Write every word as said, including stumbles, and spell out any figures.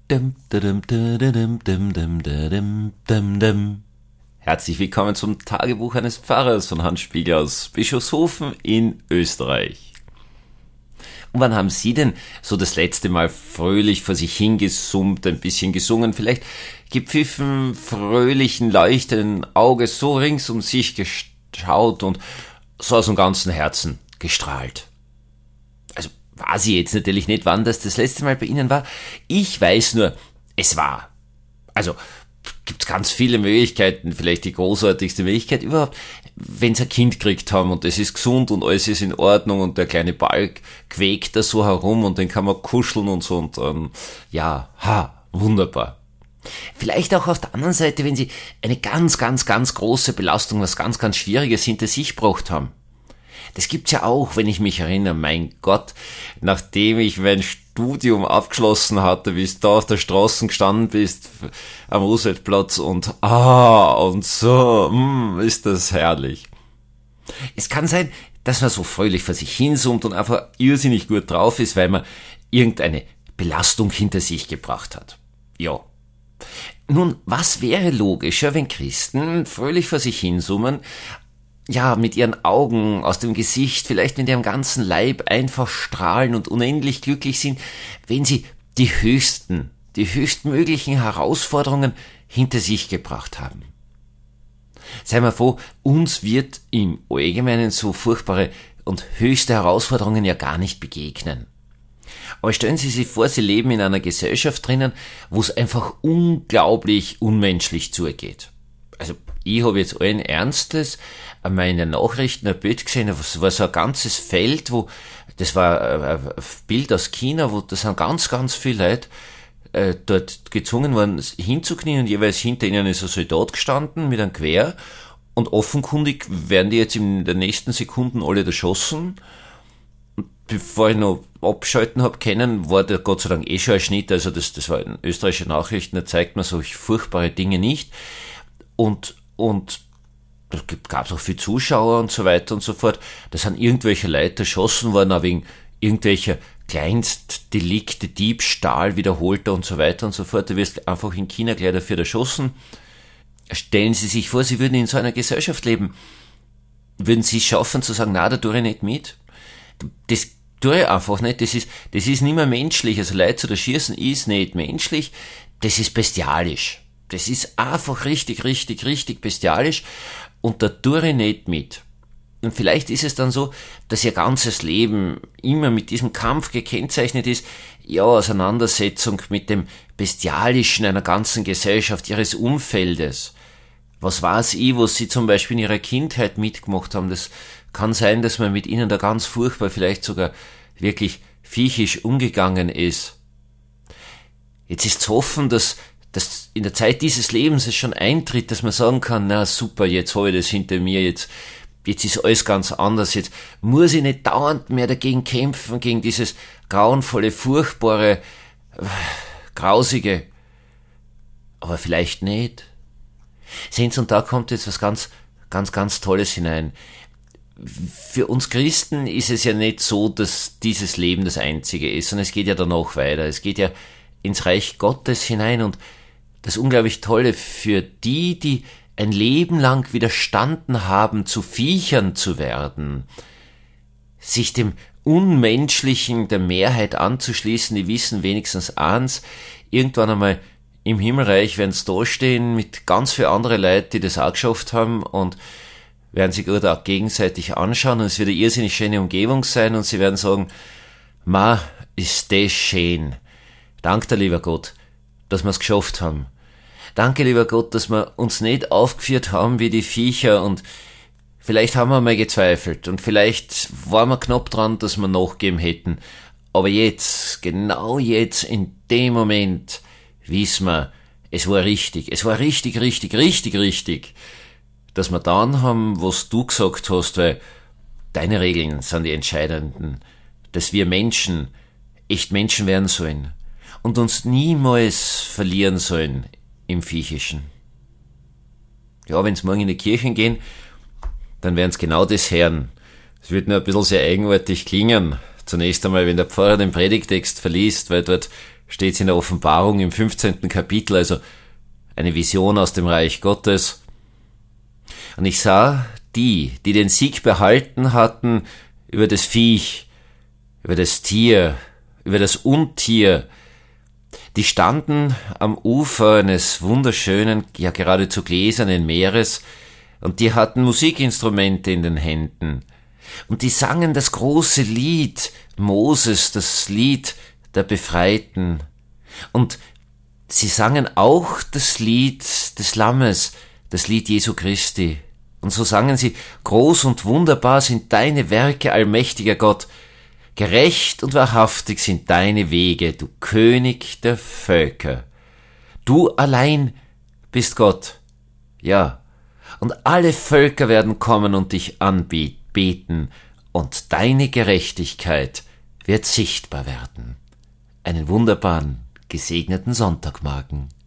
Dum, dum, dum, dum, dum, dum, dum, dum, dum. Herzlich willkommen zum Tagebuch eines Pfarrers von Hans Spiegel aus Bischofshofen in Österreich. Und wann haben Sie denn so das letzte Mal fröhlich vor sich hingesummt, ein bisschen gesungen, vielleicht gepfiffen, fröhlichen, leuchtenden Auges so rings um sich geschaut und so aus dem ganzen Herzen gestrahlt? Also weiß ich jetzt natürlich nicht, wann das das letzte Mal bei Ihnen war. Ich weiß nur, es war. Also gibt es ganz viele Möglichkeiten, vielleicht die großartigste Möglichkeit überhaupt, wenn Sie ein Kind gekriegt haben und es ist gesund und alles ist in Ordnung und der kleine Ball quäkt da so herum und den kann man kuscheln und so und ähm, ja, ha, wunderbar. Vielleicht auch auf der anderen Seite, wenn Sie eine ganz, ganz, ganz große Belastung, was ganz, ganz Schwieriges hinter sich gebracht haben. Das gibt's ja auch, wenn ich mich erinnere, mein Gott, nachdem ich mein Studium abgeschlossen hatte, wie du da auf der Straße gestanden bist, am Rooseveltplatz und ah, und so, mh, ist das herrlich. Es kann sein, dass man so fröhlich vor sich hinsummt und einfach irrsinnig gut drauf ist, weil man irgendeine Belastung hinter sich gebracht hat. Ja. Nun, was wäre logischer, wenn Christen fröhlich vor sich hinsummen, ja, mit ihren Augen aus dem Gesicht, vielleicht mit ihrem ganzen Leib einfach strahlen und unendlich glücklich sind, wenn sie die höchsten, die höchstmöglichen Herausforderungen hinter sich gebracht haben. Seien wir froh, uns wird im Allgemeinen so furchtbare und höchste Herausforderungen ja gar nicht begegnen. Aber stellen Sie sich vor, Sie leben in einer Gesellschaft drinnen, wo es einfach unglaublich unmenschlich zugeht. Also ich habe jetzt allen Ernstes einmal in den Nachrichten ein Bild gesehen, es war so ein ganzes Feld, wo, das war ein Bild aus China, wo das sind ganz, ganz viele Leute äh, dort gezwungen worden hinzuknien und jeweils hinter ihnen ist ein Soldat gestanden mit einem Gewehr und offenkundig werden die jetzt in den nächsten Sekunden alle erschossen. Bevor ich noch abschalten habe können, war der Gott sei Dank eh schon ein Schnitt, also das, das war in österreichischen Nachrichten, da zeigt man solche furchtbare Dinge nicht. Und, und da gab es auch viele Zuschauer und so weiter und so fort. Da sind irgendwelche Leute erschossen worden, auch wegen irgendwelcher Kleinstdelikte, Diebstahl, wiederholter und so weiter und so fort. Da wirst einfach in China gleich dafür erschossen. Stellen Sie sich vor, Sie würden in so einer Gesellschaft leben. Würden Sie es schaffen zu sagen, na, da tue ich nicht mit? Das tue ich einfach nicht. Das ist, das ist nicht mehr menschlich. Also Leute zu erschießen ist nicht menschlich. Das ist bestialisch. Das ist einfach richtig, richtig, richtig bestialisch und da tue ich nicht mit. Und vielleicht ist es dann so, dass ihr ganzes Leben immer mit diesem Kampf gekennzeichnet ist, ja, Auseinandersetzung mit dem Bestialischen einer ganzen Gesellschaft, ihres Umfeldes. Was weiß ich, was sie zum Beispiel in ihrer Kindheit mitgemacht haben, das kann sein, dass man mit ihnen da ganz furchtbar, vielleicht sogar wirklich viechisch umgegangen ist. Jetzt ist zu hoffen, dass dass in der Zeit dieses Lebens es schon eintritt, dass man sagen kann, na super, jetzt habe ich das hinter mir, jetzt, jetzt ist alles ganz anders, jetzt muss ich nicht dauernd mehr dagegen kämpfen, gegen dieses grauenvolle, furchtbare, grausige, aber vielleicht nicht. Sehen Sie, und da kommt jetzt was ganz, ganz, ganz Tolles hinein. Für uns Christen ist es ja nicht so, dass dieses Leben das einzige ist, sondern es geht ja danach weiter, es geht ja ins Reich Gottes hinein und das unglaublich Tolle für die, die ein Leben lang widerstanden haben, zu Viechern zu werden, sich dem Unmenschlichen der Mehrheit anzuschließen, die wissen wenigstens eins, irgendwann einmal im Himmelreich werden sie da stehen mit ganz vielen anderen Leuten, die das auch geschafft haben und werden sich gerade auch gegenseitig anschauen und es wird eine irrsinnig schöne Umgebung sein und sie werden sagen, ma, ist das schön. Dank der lieber Gott, dass wir es geschafft haben. Danke, lieber Gott, dass wir uns nicht aufgeführt haben wie die Viecher und vielleicht haben wir mal gezweifelt und vielleicht waren wir knapp dran, dass wir nachgeben hätten. Aber jetzt, genau jetzt, in dem Moment, wissen wir, es war richtig, es war richtig, richtig, richtig, richtig, dass wir dann haben, was du gesagt hast, weil deine Regeln sind die entscheidenden, dass wir Menschen echt Menschen werden sollen und uns niemals verlieren sollen im Viechischen. Ja, wenn sie morgen in die Kirchen gehen, dann werden sie genau das hören. Es wird nur ein bisschen sehr eigenartig klingen. Zunächst einmal, wenn der Pfarrer den Predigtext verliest, weil dort steht es in der Offenbarung im fünfzehnten Kapitel, also eine Vision aus dem Reich Gottes. Und ich sah die, die den Sieg behalten hatten über das Viech, über das Tier, über das Untier, die standen am Ufer eines wunderschönen, ja geradezu gläsernen Meeres, und die hatten Musikinstrumente in den Händen. Und die sangen das große Lied Moses, das Lied der Befreiten. Und sie sangen auch das Lied des Lammes, das Lied Jesu Christi. Und so sangen sie: Groß und wunderbar sind deine Werke, allmächtiger Gott. Gerecht und wahrhaftig sind deine Wege, du König der Völker. Du allein bist Gott. Ja, und alle Völker werden kommen und dich anbeten, und deine Gerechtigkeit wird sichtbar werden. Einen wunderbaren, gesegneten Sonntag, Morgen.